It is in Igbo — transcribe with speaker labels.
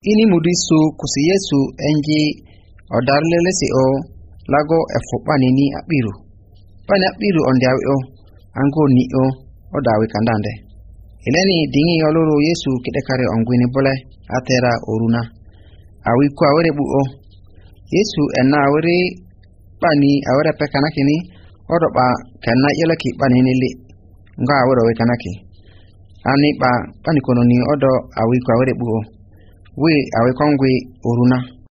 Speaker 1: ini mudisu kusi Yesu enji odarlele si o lago efupani ni abiru. Pani abiru ondiawi o ango ni o odawi kandande. Ileni dingi oloro Yesu kidekare ongwini bole atera oruna. Awi ku awere bu o. Yesu enna awere pani awere pekanakini odoba kanna yelaki pani nili. Nga awere we kanaki. Ani ba pani kononi odo awi ku awere bu o. We awi kongwe oruna.